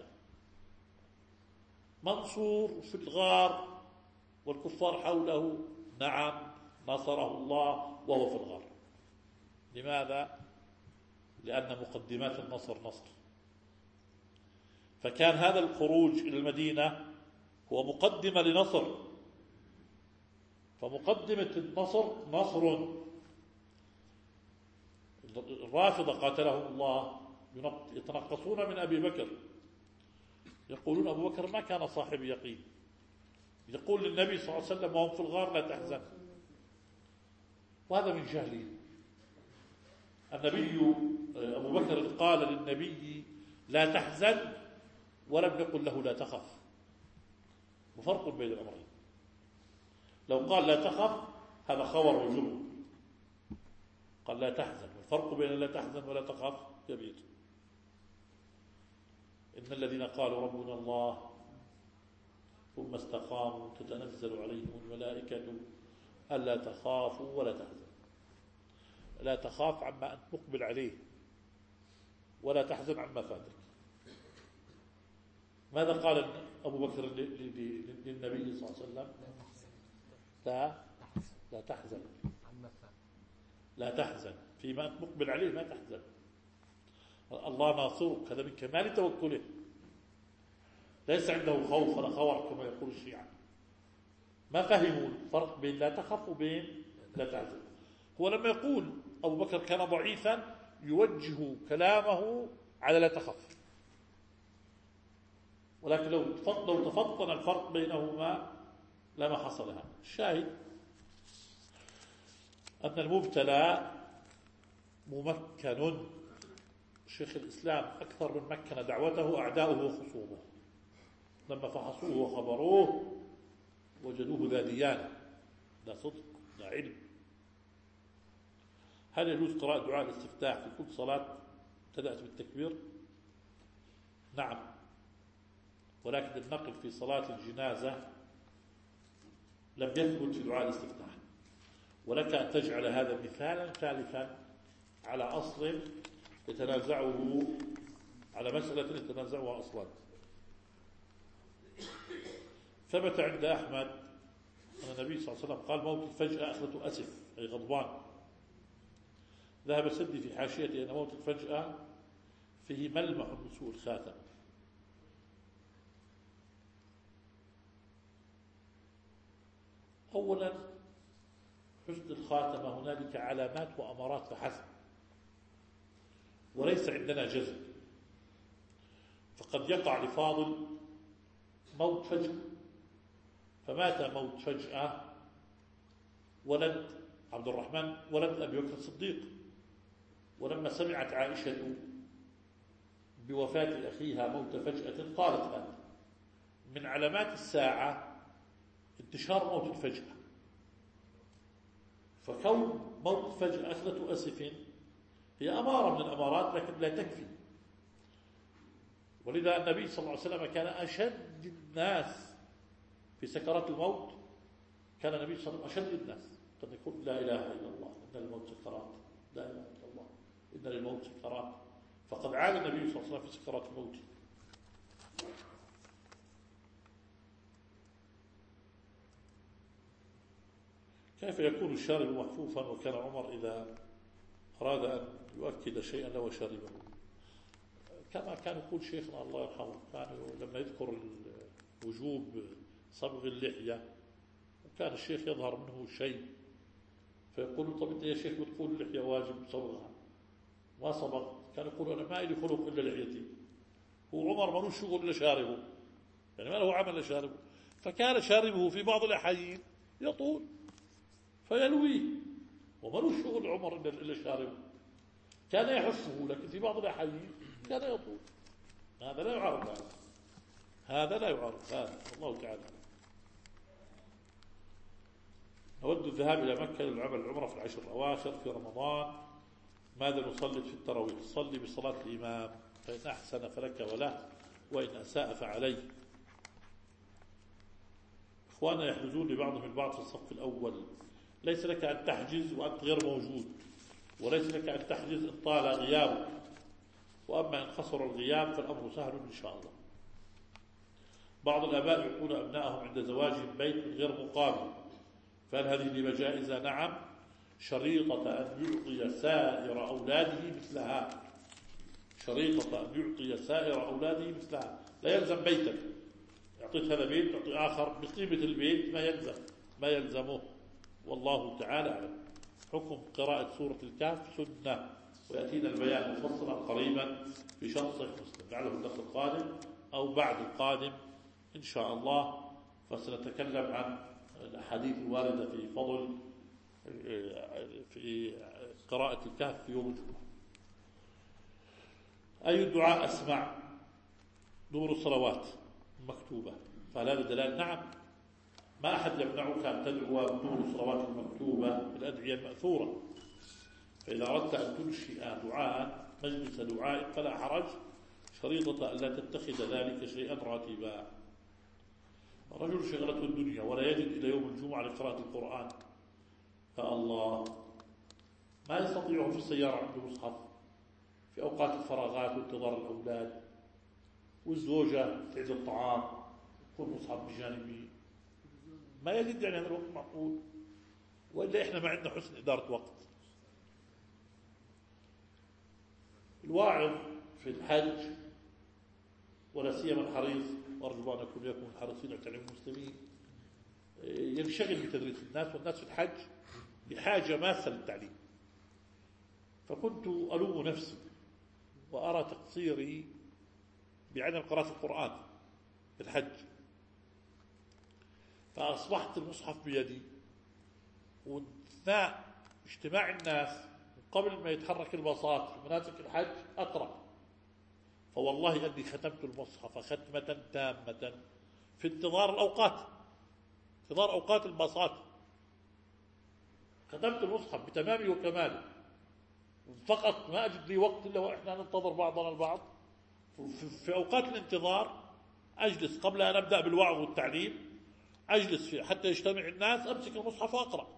منصور في الغار والكفار حوله، نعم نصره الله وهو في الغار. لماذا؟ لأن مقدمات النصر نصر. فكان هذا الخروج إلى المدينة هو مقدمة لنصر، فمقدمة النصر نصر. الرافضة قاتلهم الله يتنقصون من أبي بكر، يقولون أبو بكر ما كان صاحب يقين، يقول للنبي صلى الله عليه وسلم وهم في الغار لا تحزن، وهذا من جهله. النبي أبو بكر قال للنبي لا تحزن ولم يقل له لا تخف، وفرق بين الأمرين. لو قال لا تخف هذا خور وجر، قال لا تحزن، والفرق بين لا تحزن ولا تخف كبير. إن الذين قالوا ربنا الله ثم استقاموا تتنزل عليهم الملائكة ألا تخافوا ولا تحزنوا. لا تخاف عما أنت مقبل عليه ولا تحزن عما فاتك. ماذا قال أبو بكر للنبي صلى الله عليه وسلم؟ لا تحزن، لا تحزن فيما أنت مقبل عليه، ما تحزن، الله ناصرك. هذا من كمال توكله، ليس عنده خوف ولا خور كما يقول الشيعة. ما فهموا الفرق بين لا تخف وبين لا تحزن. هو لما يقول أبو بكر كان ضعيفا يوجه كلامه على لا تخف، ولكن لو تفطن الفرق بينهما لما حصل هذا. الشاهد أن المبتلى ممكن. شيخ الإسلام أكثر من مكن دعوته أعداؤه وخصومه، لما فحصوه وخبروه وجدوه ذا ديانة، ذا صدق، ذا علم. هل يجوز قراءة دعاء الاستفتاح في كل صلاة ابتدأت بالتكبير؟ نعم، ولكن النقل في صلاة الجنازة لم يثبت في دعاء الاستفتاح. ولك أن تجعل هذا مثالا ثالثا على أصل يتنازعه، على مسألة يتنازعها أصلا. ثبت عند أحمد أن النبي صلى الله عليه وسلم قال موت الفجأة أخذة أسف، أي غضبان. ذهب السدي في حاشيته أن موت الفجأة فيه ملمح من سوء الخاتم. أولا حسن الخاتمة هنالك علامات وأمارات فحسب، وليس عندنا جزم. فقد يقع لفاضل موت فجأة، فمات موت فجأة ولد عبد الرحمن ولد أبي بكر الصديق، ولما سمعت عائشة بوفاة أخيها موت فجأة قالت له من علامات الساعة انتشار موت الفجأة. فكون موت فجأة أخذة أسف هي أمارة من الأمارات، لكن لا تكفي. ولذا النبي صلى الله عليه وسلم كان أشد الناس في سكرات الموت، كان النبي صلى الله عليه وسلم أشد الناس، كان يقول لا إله إلا الله إن الموت سكرات، لا إله إلا الله إن للموت سكرات. فقد عاد النبي صلى الله عليه وسلم في سكرات الموت. كيف يكون الشارب محفوفا وكان عمر إذا أراد أن يؤكد شيئا لو شربه؟ كما كان يقول شيخنا الله يرحمه، كان لما يذكر وجوب صبغ اللحية وكان الشيخ يظهر منه شيء فيقول طب انت يا شيخ بتقول اللحية واجب صبغها، ما صبغ. كان يقول أنا ما لي خلق إلا لحيتي. هو عمر ملوش شغل إلا شاربه، يعني ما له عمل إلا شاربه. فكان شاربه في بعض الأحايين يطول فيلويه، وملوش شغل عمر إلا شاربه، كان يحفه، لكن في بعض الأحايين كان يطول. هذا لا يعارض، هذا لا يعارض، هذا الله تعالى. نود الذهاب إلى مكة للعمل العمرة في العشر الأواخر في رمضان، ماذا نصلي في التراويح؟ صلي بصلاة الإمام، فإن أحسن فلك وله، وإن أساء فعليه. إخواننا يحجزون لبعضهم البعض في الصف الأول، ليس لك أن تحجز وأنت غير موجود، وليس لك أن تحجز إن طال غيابك، وأما إن خسر الغياب فالأمر سهل إن شاء الله. بعض الآباء يعطون أبنائهم عند زواجهم بيت غير مقابل، فهل هذه الهبة جائزة؟ نعم، شريطة أن يعطي سائر أولاده مثلها، شريطة أن يعطي سائر أولاده مثلها، لا يلزم بيتك، أعطيت هذا بيت تعطي آخر بقيمة البيت، ما يلزمه. والله تعالى أعلم. حكم قراءة سورة الكهف سنة، ويأتينا البيان مفصلا قريبا في شرح صحيح مسلم، لعله الدرس القادم أو بعد القادم إن شاء الله. فسنتكلم عن الأحاديث الواردة في فضل في قراءة الكهف في يوم الجمعة. أي الدعاء أسمع؟ دبر الصلوات المكتوبة، فهل هذا دلال؟ نعم، ما أحد يمنعك أن تدعو دبر الصلوات المكتوبة بالأدعية المأثورة. فإذا أردت أن تنشئ دعاء مجلس دعاء فلا حرج، شريطة أن لا تتخذ ذلك شيئا راتبا. الرجل شغلته الدنيا ولا يجد إلى يوم الجمعة لقراءة القرآن، فالله ما يستطيعه في السيارة عنده مصحف، في أوقات الفراغات وانتظار الأولاد والزوجة تعيد الطعام يكون مصحف بجانبه، ما يجد يعني هذا الوقت معقول، وإلا إحنا ما عندنا حسن إدارة وقت. الواعظ في الحج ولا سيما الحريص، وأرجو أن يكون حريصين على تعليم المسلمين، ينشغل بتدريس الناس، والناس في الحج بحاجة ماسة للتعليم. فكنت ألوم نفسي وأرى تقصيري بعدم قراءة القرآن في الحج، فأصبحت المصحف بيدي، وأثناء اجتماع الناس قبل ما يتحرك الباصات في مناسك الحج أقرأ، فوالله أني ختمت المصحف ختمة تامة في انتظار الأوقات، انتظار أوقات الباصات، ختمت المصحف بتمامه وكماله، فقط ما أجد لي وقت إلا وإحنا ننتظر بعضنا البعض. في أوقات الانتظار أجلس قبل أن أبدأ بالوعظ والتعليم، أجلس حتى يجتمع الناس، أمسك المصحف وأقرأ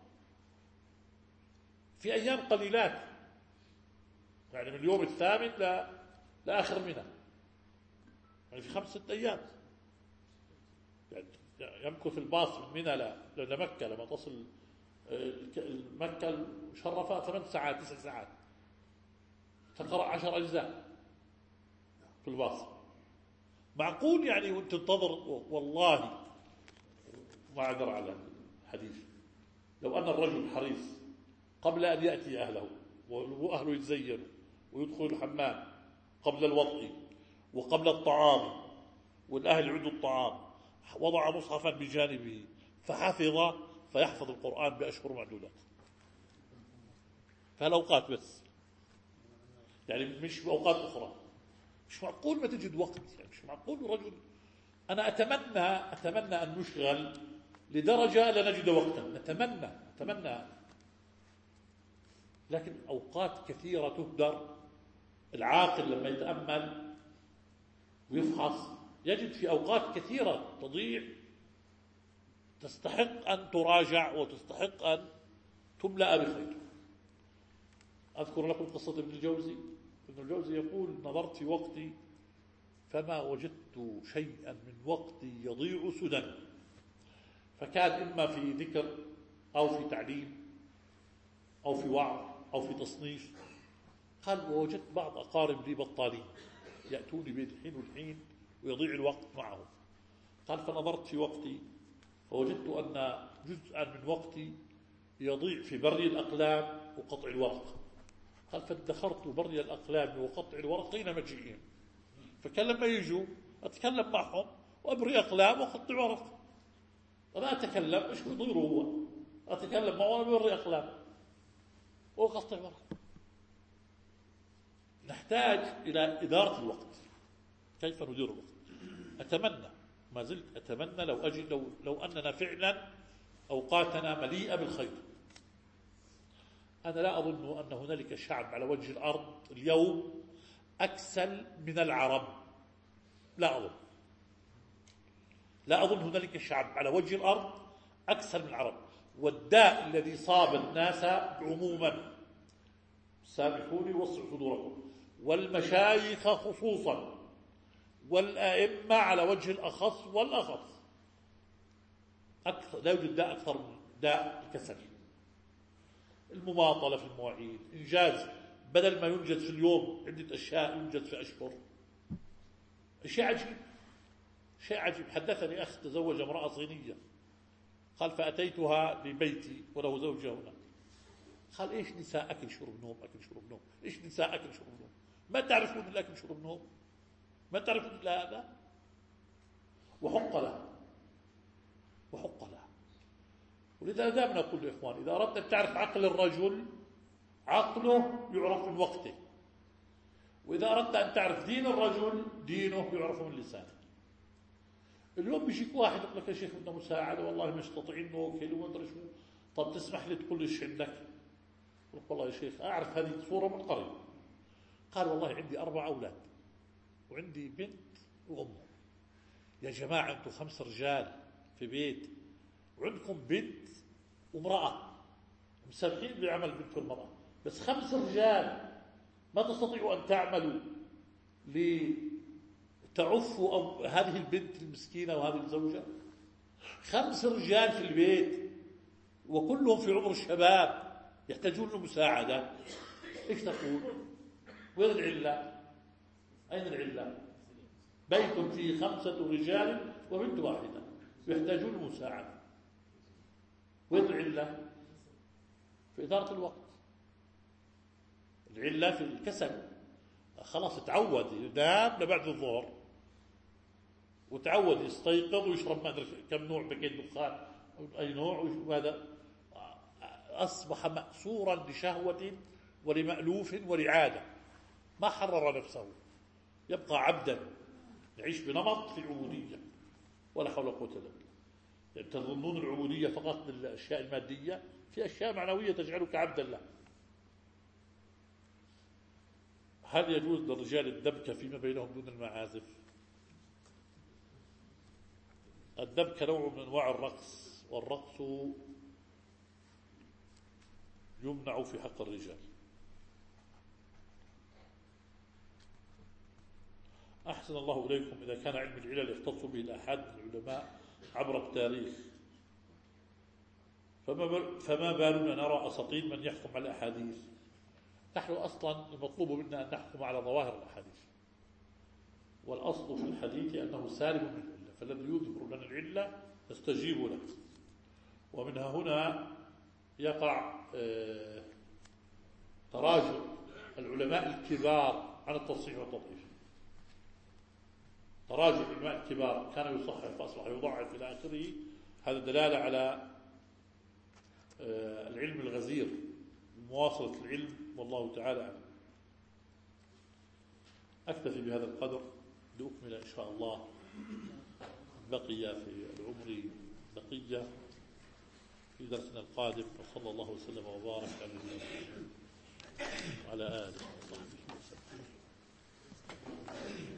في أيام قليلات، يعني من اليوم الثامن لآخر منى، يعني في 5-6 أيام. يعني يمكث الباص من منى لمكة لما تصل مكة المشرفة 8 ساعات 9 ساعات، تقرأ 10 أجزاء في الباص. معقول يعني وانت تنتظر؟ والله ما عذر على الحديث، لو أن الرجل حريص قبل أن يأتي أهله وأهله يتزينوا ويدخلوا الحمام قبل الوضع وقبل الطعام، والأهل يعدوا الطعام، وضع مصحفا بجانبه فحفظ، فيحفظ القرآن بأشهر معدودات. فالأوقات بس، يعني مش بأوقات أخرى. مش معقول ما تجد وقت، يعني مش معقول الرجل. أنا أتمنى أن نشغل لدرجة لا نجد وقتا، أتمنى، لكن أوقات كثيرة تهدر. العاقل لما يتأمل ويفحص يجد في أوقات كثيرة تضيع، تستحق أن تراجع وتستحق أن تملأ بخير. أذكر لكم قصة ابن الجوزي. ابن الجوزي يقول: نظرت في وقتي فما وجدت شيئا من وقتي يضيع سدى، فكان إما في ذكر أو في تعليم أو في وعظ أو في تصنيف. قال: ووجدت بعض أقارب لي بطالين يأتوني بين الحين والحين ويضيع الوقت معهم. قال: فنظرت في وقتي فوجدت أن جزءا من وقتي يضيع في بري الأقلام وقطع الورق. قال: فادخرت بري الأقلام وقطع الورق حين مجيئهم، فكان لما يجوا أتكلم معهم وأبري أقلام وقطع ورق، وما أتكلم إيش بيضيره هو، أتكلم معه وأنا ببري أقلام وقطع ورق. نحتاج إلى إدارة الوقت، كيف ندير الوقت. أتمنى، ما زلت أتمنى لو أننا فعلا أوقاتنا مليئة بالخير. أنا لا أظن أن هنالك شعب على وجه الأرض اليوم أكسل من العرب. لا أظن هنالك شعب على وجه الأرض أكسل من العرب. والداء الذي صاب الناس عموما، سامحوني وسعوا صدوركم، والمشايخ خصوصا، والأئمة على وجه الأخص والأخص، لا يوجد داء أكثر من داء الكسل. المماطلة في المواعيد، إنجاز بدل ما ينجز في اليوم عدة أشياء ينجز في أشهر. شيء عجيب. حدثني أخ تزوج امرأة صينية، قال فأتيتها لبيتي وله زوجة هنا، قال إيش نساء أكل شرب نوم أكل شرب نوم، إيش نساء أكل شرب نوم، ما تعرفون الأكل شرب نوم، ما تعرفون إلا هذا. وحق لها. ولذا دائما نقول للإخوان إذا أردت أن تعرف عقل الرجل عقله يعرف من وقته، وإذا أردت أن تعرف دين الرجل دينه يعرف من لسانه. اليوم بيجيك واحد يقول لك يا شيخ بدنا مساعدة والله مش مستطيعين نوكل وما أدري شو، طب تسمح لي تقول لي ايش عندك؟ قلت والله يا شيخ أعرف هذه الصورة من قريب. قال والله عندي 4 أولاد وعندي بنت وأمه. يا جماعة أنتم 5 رجال في بيت وعندكم بنت وامرأة، مسامحين بعمل بنت والمرأة، بس 5 رجال ما تستطيعوا أن تعملوا لتعفوا أو هذه البنت المسكينة وهذه الزوجة. 5 رجال في البيت وكلهم في عمر الشباب يحتاجون لمساعدة. إيش تقول؟ وين العلة؟ أين العلة؟ بيت فيه 5 رجال وبنت واحدة يحتاجون لمساعدة. وين العلة؟ في إدارة الوقت. العلة في الكسل. خلاص تعود ينام لبعد الظهر، وتعود يستيقظ ويشرب ما أدري كم نوع بكيت دخان أي نوع، وهذا أصبح مأسورا لشهوة ولمألوف ولعادة، ما حرر نفسه، يبقى عبدا يعيش بنمط في العبودية. ولا حول ولا قوة إلا بالله. يعني تظنون العبودية فقط بالأشياء المادية؟ في أشياء معنوية تجعلك عبدا له. هل يجوز للرجال الدبكة فيما بينهم دون المعازف؟ الدبكة نوع من أنواع الرقص، والرقص يمنع في حق الرجال. أحسن الله إليكم. إذا كان علم العلل يختص به الآحاد من العلماء عبر التاريخ، فما بالنا نرى أساطين من يحكم على الأحاديث؟ نحن أصلا المطلوب منا أن نحكم على ظواهر الأحاديث، والأصل في الحديث أنه سالم من العلة، فالذي يظهر لنا العلة نستجيب له. ومنها هنا يقع تراجع العلماء الكبار عن التصحيح والتضعيف. تراجع العلماء الكبار، كان يصحح فأصبح يضعف إلى آخره، هذا دلالة على العلم الغزير، مواصلة العلم، والله تعالى أعلم. أكتفي بهذا القدر لأكمل إن شاء الله بقي في العمر بقية في درسنا القادم. وصلى الله وسلم وبارك على نبينا محمد وعلى آله وصحبه وسلم.